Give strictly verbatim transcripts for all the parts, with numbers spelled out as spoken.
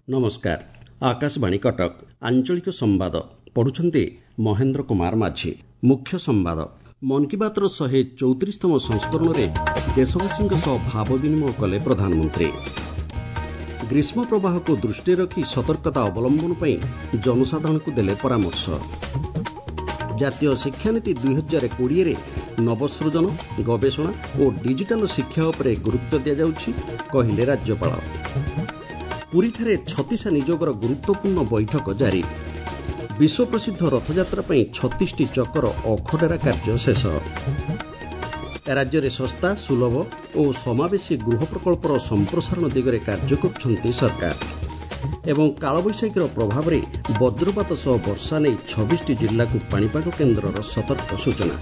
नमस्कार। आकाशवाणी कटक आंचलिक संवाद पढ़ुछंती महेंद्र कुमार माझी। मुख्य संवाद मन की बात शहे चौतीसतम संस्करण में देशवासी भाव विनिमय कले प्रधानमंत्री। ग्रीष्म प्रवाह को दृष्टि रखी सतर्कता अवलंबन पर जनसाधारण को देले परामर्श। जातीय शिक्षानीति दुई हजार कोड़े नवसृजन गवेषणा और डिजिटल शिक्षा उपरे गुरुत्व दि जाउछि कहिले राज्यपाल। पुरीठारे छत्तीसा नियोगर गुरुत्वपूर्ण बैठक जारी। विश्व प्रसिद्ध रथयात्रा पर छत्तीस टी चक्कर अखडेरा कार्य शेष। राज्य में सस्ता सुलभ और समावेशी गृह प्रकल्पर संप्रसारण दिगरे कार्य करुछंती सरकार। एवं कालबैशाखीर प्रभाव में वज्रपात सह वर्षा नहीं छब्बीस टी जिला को पाणीपाग केन्द्रर सतर्क सूचना।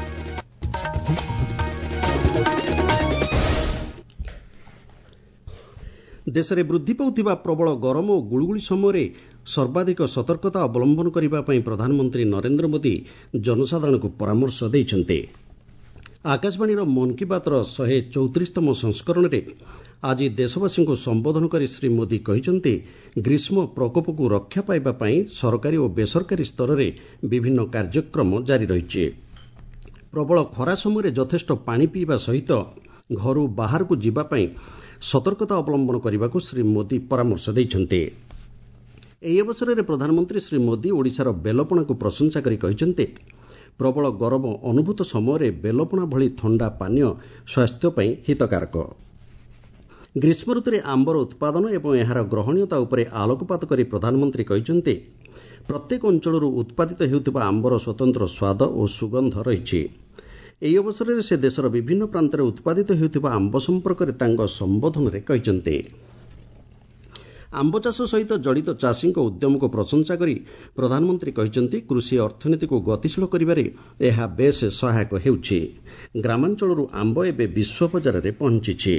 देश में वृद्धि पाउथिबा प्रबल गरम और गुळुगुळी समय सर्वाधिक सतर्कता अवलंबन करने प्रधानमंत्री नरेंद्र मोदी जनसाधारण को परामर्श देइछन्ते। आकाशवाणी मन की बात शहे चौतीसतम संस्करण में आज देशवासी को संबोधन कर श्री मोदी कहते ग्रीष्म प्रकोप को रक्षा पाइबापी सरकारी और बेसरकारी स्तर में विभिन्न कार्यक्रम जारी रही। प्रबल खरा समय यथेष्ट पानी पीवा सहित घर बाहर को जीवाई सतर्कता अवलंबन करने को श्री मोदी परामर्श देइछन्ते। एही अवसर में प्रधानमंत्री श्री मोदी ओडिशार बेलपणा को प्रशंसा करी कहते प्रबल गरम अनुभूत समय बेलपणा भली ठंडा पानीय स्वास्थ्य हितकारक। ग्रीष्म ऋतु में आंबर उत्पादन एवं यार ग्रहणीयता उपरे आलोकपात करी प्रधानमंत्री कहते प्रत्येक अंचल उत्पादित हेउथिबा आंबर स्वतंत्र स्वाद और सुगंध रही। ଏହି ଅବସରରେ ସେ ଦେଶର ବିଭିନ୍ନ ପ୍ରାନ୍ତରେ ଉତ୍ପାଦିତ ହେଉଥିବା ଆମ୍ବ ସମ୍ପର୍କରେ ତାଙ୍କ ସମ୍ବୋଧନରେ କହିଛନ୍ତି। ଆମ୍ବ ଚାଷ ସହିତ ଜଡ଼ିତ ଚାଷୀଙ୍କ ଉଦ୍ୟମକୁ ପ୍ରଶଂସା କରି ପ୍ରଧାନମନ୍ତ୍ରୀ କହିଛନ୍ତି କୃଷି ଅର୍ଥନୀତିକୁ ଗତିଶୀଳ କରିବାରେ ଏହା ବେଶ୍ ସହାୟକ ହେଉଛି। ଗ୍ରାମାଞ୍ଚଳରୁ ଆମ୍ବ ଏବେ ବିଶ୍ୱ ବଜାରରେ ପହଞ୍ଚିଛି।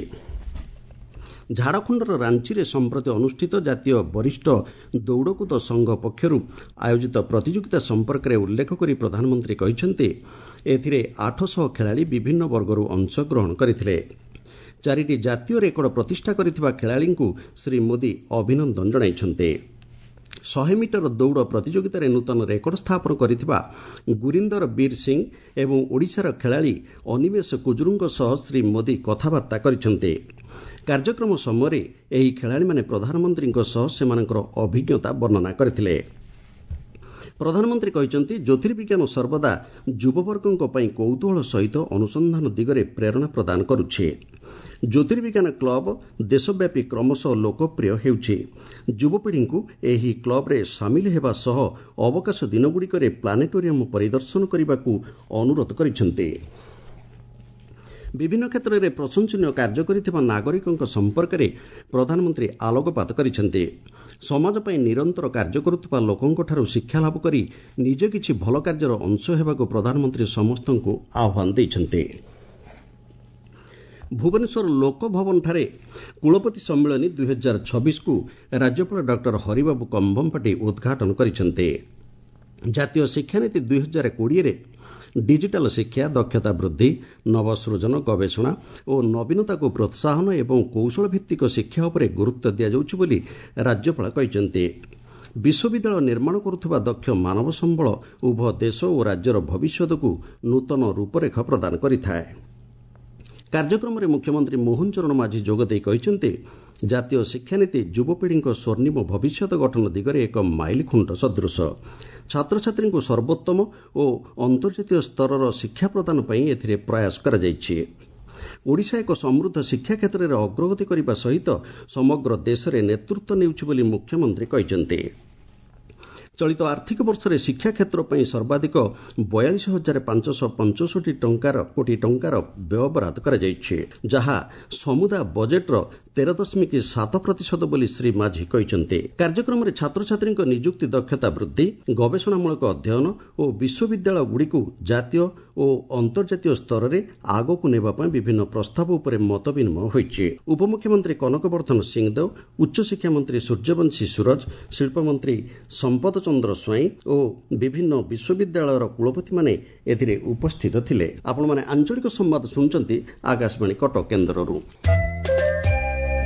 ଝାଡ଼ଖଣ୍ଡର ରାଞ୍ଚିରେ ସମ୍ପ୍ରତି ଅନୁଷ୍ଠିତ ଜାତୀୟ ବରିଷ୍ଠ ଦୌଡ଼କୁଦ ସଂଘ ପକ୍ଷରୁ ଆୟୋଜିତ ପ୍ରତିଯୋଗିତା ସମ୍ପର୍କରେ ଉଲ୍ଲେଖ କରି ପ୍ରଧାନମନ୍ତ୍ରୀ କହିଛନ୍ତି ଏଥିରେ ଆଠଶହ ଖେଳାଳି ବିଭିନ୍ନ ବର୍ଗରୁ ଅଂଶଗ୍ରହଣ କରିଥିଲେ। ଚାରିଟି ଜାତୀୟ ରେକର୍ଡ ପ୍ରତିଷ୍ଠା କରିଥିବା ଖେଳାଳିଙ୍କୁ ଶ୍ରୀ ମୋଦି ଅଭିନନ୍ଦନ ଜଣାଇଛନ୍ତି। ଶହେ ମିଟର ଦୌଡ଼ ପ୍ରତିଯୋଗିତାରେ ନୂତନ ରେକର୍ଡ ସ୍ଥାପନ କରିଥିବା ଗୁରିନ୍ଦର ବୀର ସିଂ ଏବଂ ଓଡ଼ିଶାର ଖେଳାଳି ଅନିମେଷ କୁଜୁରୁଙ୍କ ସହ ଶ୍ରୀ ମୋଦି କଥାବାର୍ତ୍ତା କରିଛନ୍ତି। କାର୍ଯ୍ୟକ୍ରମ ସମୟରେ ଏହି ଖେଳାଳିମାନେ ପ୍ରଧାନମନ୍ତ୍ରୀଙ୍କ ସହ ସେମାନଙ୍କର ଅଭିଜ୍ଞତା ବର୍ଣ୍ଣନା କରିଥିଲେ। ପ୍ରଧାନମନ୍ତ୍ରୀ କହିଛନ୍ତି ଜ୍ୟୋତିର୍ବିଜ୍ଞାନ ସର୍ବଦା ଯୁବବର୍ଗଙ୍କ ପାଇଁ କୌତୂହଳ ସହିତ ଅନୁସନ୍ଧାନ ଦିଗରେ ପ୍ରେରଣା ପ୍ରଦାନ କରୁଛି। ଜ୍ୟୋତିର୍ବିଜ୍ଞାନ କ୍ଲବ ଦେଶବ୍ୟାପୀ କ୍ରମଶଃ ଲୋକପ୍ରିୟ ହେଉଛି। ଯୁବପିଢ଼ିଙ୍କୁ ଏହି କ୍ଲବରେ ସାମିଲ ହେବା ସହ ଅବକାଶ ଦିନଗୁଡ଼ିକରେ ପ୍ଲାନେଟୋରିୟମ ପରିଦର୍ଶନ କରିବାକୁ ଅନୁରୋଧ କରିଛନ୍ତି। ବିଭିନ୍ନ କ୍ଷେତ୍ରରେ ପ୍ରଶଂସନୀୟ କାର୍ଯ୍ୟ କରିଥିବା ନାଗରିକଙ୍କ ସମ୍ପର୍କରେ ପ୍ରଧାନମନ୍ତ୍ରୀ ଆଲୋକପାତ କରିଛନ୍ତି। ସମାଜ ପାଇଁ ନିରନ୍ତର କାର୍ଯ୍ୟ କରୁଥିବା ଲୋକଙ୍କଠାରୁ ଶିକ୍ଷାଲାଭ କରି ନିଜେ କିଛି ଭଲ କାର୍ଯ୍ୟର ଅଂଶ ହେବାକୁ ପ୍ରଧାନମନ୍ତ୍ରୀ ସମସ୍ତଙ୍କୁ ଆହ୍ୱାନ ଦେଇଛନ୍ତି। ଭୁବନେଶ୍ୱର ଲୋକଭବନଠାରେ କୁଳପତି ସମ୍ମିଳନୀ ଦୁଇ ହଜାର ଛବିଶକୁ ରାଜ୍ୟପାଳ ଡକ୍ଟର ହରିବାବୁ କମ୍ଭମପାଟି ଉଦ୍ଘାଟନ କରିଛନ୍ତି। ଜାତୀୟ ଶିକ୍ଷାନୀତି ଦୁଇ ହଜାର କୋଡ଼ିଏରେ डिजिटल शिक्षा दक्षता वृद्धि नवसृजन गवेषणा और नवीनता को प्रोत्साहन एवं कौशल भित्तिक शिक्षा उपरे गुरुत्व दि जाउछि बोली राज्यपाल कहते। विश्वविद्यालय निर्माण करुवा दक्ष मानव संबल उभय देश और राज्यर भविष्यत को नूतन रूपरेख प्रदान करिथाए। कार्यक्रम में मुख्यमंत्री मोहन चरण माझी जोगदे कहते जातीय शिक्षानीति युवपीढ़ी स्वर्णिम भविष्यत गठन दिगरे एक माइलखुंट सदृश। छात्र छात्री को सर्वोत्तम और अंतर्जातीय स्तर शिक्षा प्रदान पर एथिरे प्रयास करा जायछि। ओडिशा एक समृद्ध शिक्षा क्षेत्र में अग्रगति करने सहित समग्र देश में नेतृत्व नेउछि बोली मुख्यमंत्री कहते। चलित आर्थिक वर्ष में शिक्षा क्षेत्र पर सर्वाधिक बयालीस हजार पांचश पंचष्टि टंकार कोटी टंकार व्यय बराद कर जहाँ समुदाय बजेट्र तेरह दशमिक सात प्रतिशत बोली श्री माझी कहते। कार्यक्रम में छात्र छात्री निजुक्ति दक्षता वृद्धि गवेषणामूलक अध्ययन और विश्वविद्यालय गुड़ी जातीय और अंतर्जातीय स्तर में आग को नेबापी विभिन्न प्रस्ताव उपर मत विनिमय होइछि। उपमुख्यमंत्री कनकवर्धन सिंहदेव उच्चशिक्षा मंत्री सूर्यवंशी सूरज शिल्पमंत्री संपद चंद्र स्वाई और विभिन्न विश्वविद्यालय कुलपति माने एथिरे उपस्थित थिले। आपण माने आंचलिक संवाद सुनचंती आकाशवाणी कटक केन्द्ररू।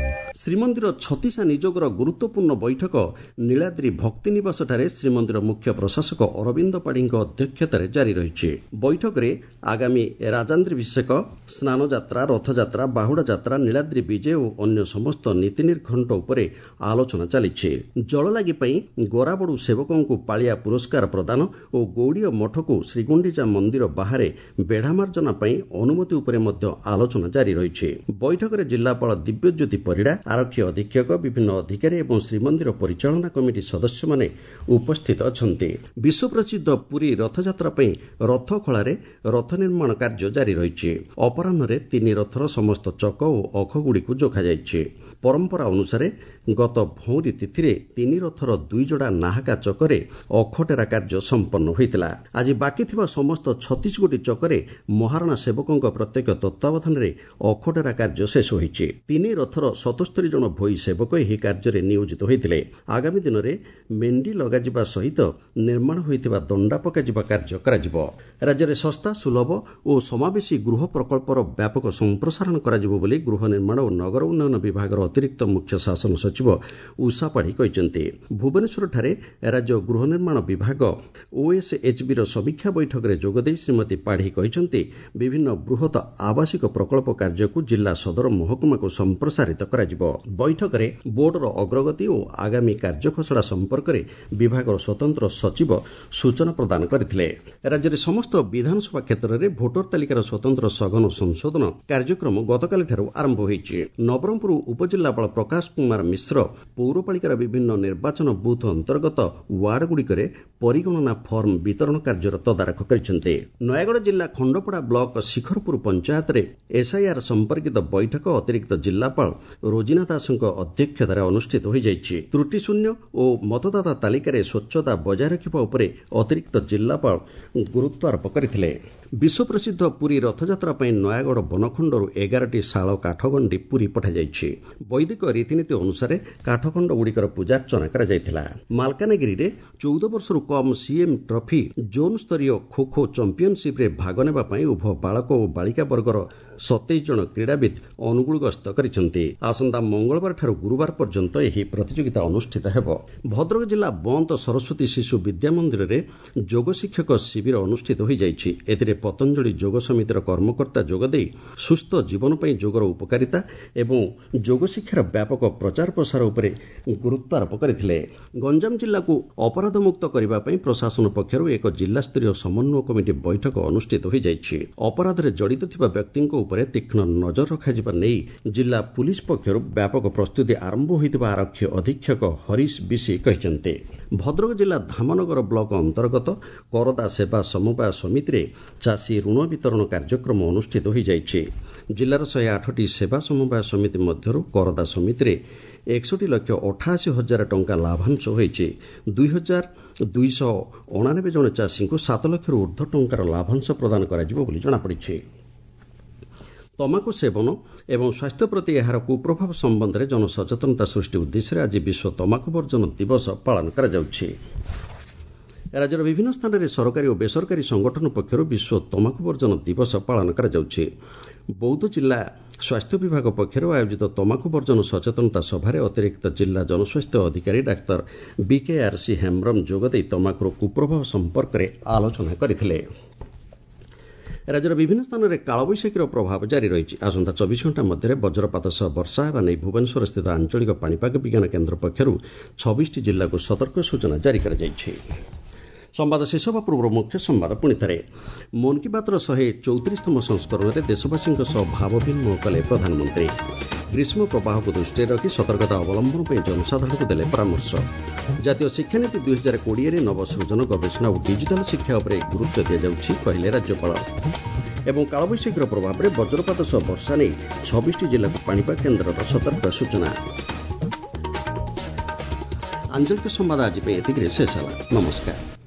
ଶ୍ରୀମନ୍ଦିର ଛତିଶା ନିଯୋଗର ଗୁରୁତ୍ୱପୂର୍ଣ୍ଣ ବୈଠକ ନୀଳାଦ୍ରି ଭକ୍ତିନିବାସଠାରେ ଶ୍ରୀମନ୍ଦିର ମୁଖ୍ୟ ପ୍ରଶାସକ ଅରବିନ୍ଦ ପାଢ଼ୀଙ୍କ ଅଧ୍ୟକ୍ଷତାରେ ଜାରି ରହିଛି। ବୈଠକରେ ଆଗାମୀ ରାଜାନ୍ଦ୍ରୀଭିଷେକ, ସ୍ନାନଯାତ୍ରା, ରଥଯାତ୍ରା, ବାହୁଡ଼ା ଯାତ୍ରା, ନୀଳାଦ୍ରି ବିଜେ ଓ ଅନ୍ୟ ସମସ୍ତ ନୀତି ନିର୍ଘଣ୍ଟ ଉପରେ ଆଲୋଚନା ଚାଲିଛି। ଜଳଲାଗି ପାଇଁ ଗୋରାବଡ଼ୁ ସେବକଙ୍କୁ ପାଳିଆ ପୁରସ୍କାର ପ୍ରଦାନ ଓ ଗୌଡ଼ୀୟ ମଠକୁ ଶ୍ରୀଗୁଣ୍ଡିଚା ମନ୍ଦିର ବାହାରେ ବେଢ଼ାମାର୍ଜନା ପାଇଁ ଅନୁମତି ଉପରେ ମଧ୍ୟ ଆଲୋଚନା ଜାରି ରହିଛି। ବୈଠକରେ ଜିଲ୍ଲାପାଳ ଦିବ୍ୟଜ୍ୟୋତି ପରିଡ଼ା, ଆରକ୍ଷୀ ଅଧୀକ୍ଷକ, ବିଭିନ୍ନ ଅଧିକାରୀ ଏବଂ ଶ୍ରୀମନ୍ଦିର ପରିଚାଳନା କମିଟି ସଦସ୍ୟମାନେ ଉପସ୍ଥିତ ଅଛନ୍ତି। ବିଶ୍ୱପ୍ରସିଦ୍ଧ ପୁରୀ ରଥଯାତ୍ରା ପାଇଁ ରଥଖଳାରେ ରଥ ନିର୍ମାଣ କାର୍ଯ୍ୟ ଜାରି ରହିଛି। ଅପରାହ୍ନରେ ତିନି ରଥର ସମସ୍ତ ଚକ ଓ ଅଖଗୁଡ଼ିକୁ ଯୋଖାଯାଇଛି। ପରମ୍ପରା ଅନୁସାରେ ଗତ ଭଉଁରୀ ତିଥିରେ ତିନି ରଥର ଦୁଇ ଯୋଡ଼ା ନାହାକା ଚକରେ ଅଖଟେରା କାର୍ଯ୍ୟ ସମ୍ପନ୍ନ ହୋଇଥିଲା। ଆଜି ବାକି ଥିବା ସମସ୍ତ ଛତିଶ ଗୋଟି ଚକରେ ମହାରଣା ସେବକଙ୍କ ପ୍ରତ୍ୟକ୍ଷ ତତ୍ତ୍ୱାବଧାନରେ ଅଖଟେରା କାର୍ଯ୍ୟ ଶେଷ ହୋଇଛି। ତିନି ରଥର ସତସ୍ତରୀ ଜଣ ଭୋଇ ସେବକ ଏହି କାର୍ଯ୍ୟରେ ନିୟୋଜିତ ହୋଇଥିଲେ। ଆଗାମୀ ଦିନରେ ମେଣ୍ଡି ଲଗାଯିବା ସହିତ ନିର୍ମାଣ ହୋଇଥିବା ଦଣ୍ଡା ପକାଯିବା କାର୍ଯ୍ୟ କରାଯିବ। ରାଜ୍ୟରେ ଶସ୍ତା, ସୁଲଭ ଓ ସମାବେଶୀ ଗୃହ ପ୍ରକଳ୍ପର ବ୍ୟାପକ ସମ୍ପ୍ରସାରଣ କରାଯିବ ବୋଲି ଗୃହ ନିର୍ମାଣ ଓ ନଗର ଉନ୍ନୟନ ବିଭାଗର ଅତିରିକ୍ତ ମୁଖ୍ୟ ଶାସନ ସଚିବ ଉଷା ପାଢ଼ୀ କହିଛନ୍ତି। ଭୁବନେଶ୍ୱରଠାରେ ରାଜ୍ୟ ଗୃହ ନିର୍ମାଣ ବିଭାଗ ଓଏସ୍ଏଚ୍ବିର ସମୀକ୍ଷା ବୈଠକରେ ଯୋଗଦେଇ ଶ୍ରୀମତୀ ପାଢ଼ୀ କହିଛନ୍ତି, ବିଭିନ୍ନ ବୃହତ ଆବାସିକ ପ୍ରକଳ୍ପ କାର୍ଯ୍ୟକୁ ଜିଲ୍ଲା ସଦର ମହକୁମାକୁ ସମ୍ପ୍ରସାରିତ କରାଯିବ। ବୈଠକରେ ବୋର୍ଡର ଅଗ୍ରଗତି ଓ ଆଗାମୀ କାର୍ଯ୍ୟଖସଡ଼ା ସମ୍ପର୍କରେ ବିଭାଗର ସ୍ୱତନ୍ତ୍ର ସଚିବ ସୂଚନା ପ୍ରଦାନ କରିଥିଲେ। ରାଜ୍ୟରେ ସମସ୍ତ ବିଧାନସଭା କ୍ଷେତ୍ରରେ ଭୋଟର ତାଲିକାର ସ୍ୱତନ୍ତ୍ର ସଘନ ସଂଶୋଧନ କାର୍ଯ୍ୟକ୍ରମ ଗତକାଲିଠାରୁ ଆରମ୍ଭ ହୋଇଛି। ନବରଙ୍ଗପୁର ଉପଜିଲ୍ଲାପାଳ ପ୍ରକାଶ କୁମାର ମିଶ୍ର ପୌରପାଳିକାର ବିଭିନ୍ନ ନିର୍ବାଚନ ବୁଥ୍ ଅନ୍ତର୍ଗତ ୱାର୍ଡଗୁଡ଼ିକରେ ପରିଗଣନା ଫର୍ମ ବିତରଣ କାର୍ଯ୍ୟର ତଦାରଖ କରିଛନ୍ତି। ନୟାଗଡ଼ ଜିଲ୍ଲା ଖଣ୍ଡପଡ଼ା ବ୍ଲକ ଶିଖରପୁର ପଞ୍ଚାୟତରେ ଏସ୍ଆଇଆର୍ ସମ୍ପର୍କିତ ବୈଠକ ଅତିରିକ୍ତ ଜିଲ୍ଲାପାଳ ରୋଜିନା ଦାସଙ୍କ ଅଧ୍ୟକ୍ଷତାରେ ଅନୁଷ୍ଠିତ ହୋଇଯାଇଛି। ତ୍ରୁଟିଶୂନ୍ୟ ଓ ମତଦାତା ତାଲିକାରେ ସ୍ୱଚ୍ଛତା ବଜାୟ ରଖିବା ଉପରେ ଅତିରିକ୍ତ ଜିଲ୍ଲାପାଳ ଗୁରୁତ୍ୱାରୋପ କରିଥିଲେ। ବିଶ୍ୱପ୍ରସିଦ୍ଧ ପୁରୀ ରଥଯାତ୍ରା ପାଇଁ ନୟାଗଡ଼ ବନଖଣ୍ଡରୁ ଏଗାରଟି ଶାଳ କାଠଗଣ୍ଡି ପୁରୀ ପଠାଯାଇଛି। ବୈଦିକ ରୀତିନୀତି ଅନୁସାରେ କାଠଖଣ୍ଡଗୁଡ଼ିକର ପୂଜାର୍ଚ୍ଚନା କରାଯାଇଥିଲା। ମାଲକାନଗିରିରେ ଚଉଦ ବର୍ଷରୁ କମ୍ ସିଏମ୍ ଟ୍ରଫି ଜୋନ୍ ସ୍ତରୀୟ ଖୋଖୋ ଚାମ୍ପିୟନସିପ୍ରେ ଭାଗ ନେବା ପାଇଁ ଉଭୟ ବାଳକ ଓ ବାଳିକା ବର୍ଗର ସତେଇଶ ଜଣ କ୍ରୀଡ଼ାବିତ୍ ଅନୁଗୁଳ ଗସ୍ତ କରିଛନ୍ତି। ଆସନ୍ତା ମଙ୍ଗଳବାରଠାରୁ ଗୁରୁବାର ପର୍ଯ୍ୟନ୍ତ ଏହି ପ୍ରତିଯୋଗିତା ଅନୁଷ୍ଠିତ ହେବ। ଭଦ୍ରକ ଜିଲ୍ଲା ବନ୍ତ ସରସ୍ୱତୀ ଶିଶୁ ବିଦ୍ୟାମନ୍ଦିରରେ ଯୋଗ ଶିକ୍ଷକ ଶିବିର ଅନୁଷ୍ଠିତ ହୋଇଯାଇଛି। ଏଥିରେ ପତଞ୍ଜଳି ଯୋଗ ସମିତିର କର୍ମକର୍ତ୍ତା ଯୋଗଦେଇ ସୁସ୍ଥ ଜୀବନ ପାଇଁ ଯୋଗର ଉପକାରିତା ଏବଂ ଯୋଗ ଶିକ୍ଷାର ବ୍ୟାପକ ପ୍ରଚାର ପ୍ରସାର ଉପରେ ଗୁରୁତ୍ୱାରୋପ କରିଥିଲେ। ଗଞ୍ଜାମ ଜିଲ୍ଲାକୁ ଅପରାଧମୁକ୍ତ କରିବା ପାଇଁ ପ୍ରଶାସନ ପକ୍ଷରୁ ଏକ ଜିଲ୍ଲାସ୍ତରୀୟ ସମନ୍ୱୟ କମିଟି ବୈଠକ ଅନୁଷ୍ଠିତ ହୋଇଯାଇଛି। ଅପରାଧରେ ଜଡ଼ିତ ଥିବା ବ୍ୟକ୍ତିଙ୍କ ଉପରେ ତୀକ୍ଷ୍ଣ ନଜର ରଖାଯିବା ନେଇ ଜିଲ୍ଲା ପୁଲିସ୍ ପକ୍ଷରୁ ବ୍ୟାପକ ପ୍ରସ୍ତୁତି ଆରମ୍ଭ ହୋଇଥିବା ଆରକ୍ଷୀ ଅଧୀକ୍ଷକ ହରିଶ ବିଶି କହିଛନ୍ତି। ଭଦ୍ରକ ଜିଲ୍ଲା ଧାମନଗର ବ୍ଲକ ଅନ୍ତର୍ଗତ କରଦା ସେବା ସମବାୟ ସମିତିରେ ଚାଷୀ ଋଣ ବିତରଣ କାର୍ଯ୍ୟକ୍ରମ ଅନୁଷ୍ଠିତ ହୋଇଯାଇଛି। ଜିଲ୍ଲାର ଶହେ ଆଠଟି ସେବା ସମବାୟ ସମିତି ମଧ୍ୟରୁ କରଦା ସମିତିରେ ଏକଷଠି ଲକ୍ଷ ଅଠାଅଶୀ ହଜାର ଟଙ୍କା ଲାଭାଂଶ ହୋଇଛି। ଦୁଇ ହଜାର ଦୁଇଶହ ଅଣାନବେ ଜଣ ଚାଷୀଙ୍କୁ ସାତ ଲକ୍ଷରୁ ଉର୍ଦ୍ଧ୍ୱ ଟଙ୍କାର ଲାଭାଂଶ ପ୍ରଦାନ କରାଯିବ ବୋଲି ଜଣାପଡ଼ିଛି। ତମାଖୁ ସେବନ ଏବଂ ସ୍ୱାସ୍ଥ୍ୟ ପ୍ରତି ଏହାର କୁପ୍ରଭାବ ସମ୍ବନ୍ଧରେ ଜନସଚେତନତା ସୃଷ୍ଟି ଉଦ୍ଦେଶ୍ୟରେ ଆଜି ବିଶ୍ୱ ତମାଖୁ ବର୍ଜନ ଦିବସ ପାଳନ କରାଯାଉଛି। ରାଜ୍ୟର ବିଭିନ୍ନ ସ୍ଥାନରେ ସରକାରୀ ଓ ବେସରକାରୀ ସଂଗଠନ ପକ୍ଷରୁ ବିଶ୍ୱ ତମାଖୁ ବର୍ଜନ ଦିବସ ପାଳନ କରାଯାଉଛି। ବୌଦ୍ଧ ଜିଲ୍ଲା ସ୍ୱାସ୍ଥ୍ୟ ବିଭାଗ ପକ୍ଷରୁ ଆୟୋଜିତ ତମାଖୁ ବର୍ଜନ ସଚେତନତା ସଭାରେ ଅତିରିକ୍ତ ଜିଲ୍ଲା ଜନସ୍ୱାସ୍ଥ୍ୟ ଅଧିକାରୀ ଡାକ୍ତର ବିକେଆର୍ସି ହେମ୍ବ୍ରମ ଯୋଗଦେଇ ତମାଖୁର କୁପ୍ରଭାବ ସମ୍ପର୍କରେ ଆଲୋଚନା କରିଥିଲେ। ରାଜ୍ୟର ବିଭିନ୍ନ ସ୍ଥାନରେ କାଳବୈଶାଖୀର ପ୍ରଭାବ ଜାରି ରହିଛି। ଆସନ୍ତା ଚବିଶ ଘଣ୍ଟା ମଧ୍ୟରେ ବଜ୍ରପାତ ସହ ବର୍ଷା ହେବା ନେଇ ଭୁବନେଶ୍ୱରସ୍ଥିତ ଆଞ୍ଚଳିକ ପାଣିପାଗ ବିଜ୍ଞାନ କେନ୍ଦ୍ର ପକ୍ଷରୁ ଛବିଶଟି ଜିଲ୍ଲାକୁ ସତର୍କ ସୂଚନା ଜାରି କରାଯାଇଛି। ସମ୍ବାଦ ଶେଷ ହେବା ପୂର୍ବରୁ ମୁଖ୍ୟ ସମ୍ବାଦ ପୁଣି ଥରେ। ମନ୍ କି ବାତ୍ର ଶହେ ଚଉତିରିଶତମ ସଂସ୍କରଣରେ ଦେଶବାସୀଙ୍କ ସହ ଭାବ ବିନିମୟ କଲେ ପ୍ରଧାନମନ୍ତ୍ରୀ। ଗ୍ରୀଷ୍ମ ପ୍ରବାହକୁ ଦୃଷ୍ଟିରେ ରଖି ସତର୍କତା ଅବଲମ୍ବନ ପାଇଁ ଜନସାଧାରଣଙ୍କୁ ଦେଲେ ପରାମର୍ଶ। ଜାତୀୟ ଶିକ୍ଷାନୀତି ଦୁଇ ହଜାର କୋଡ଼ିଏରେ ନବସୃଜନ, ଗବେଷଣା ଓ ଡିଜିଟାଲ ଶିକ୍ଷା ଉପରେ ଗୁରୁତ୍ୱ ଦିଆଯାଉଛି କହିଲେ ରାଜ୍ୟପାଳ। ଏବଂ କାଳବୈଶାଖୀର ପ୍ରଭାବରେ ବଜ୍ରପାତ ସହ ବର୍ଷା ନେଇ ଛବିଶଟି ଜିଲ୍ଲାକୁ ପାଣିପାଗ କେନ୍ଦ୍ରର ସତର୍କ ସୂଚନା। ଆଞ୍ଚଳିକ ସମ୍ବାଦ ଆଜି ପାଇଁ ଏତିକିରେ ଶେଷ ହେଲା। ନମସ୍କାର।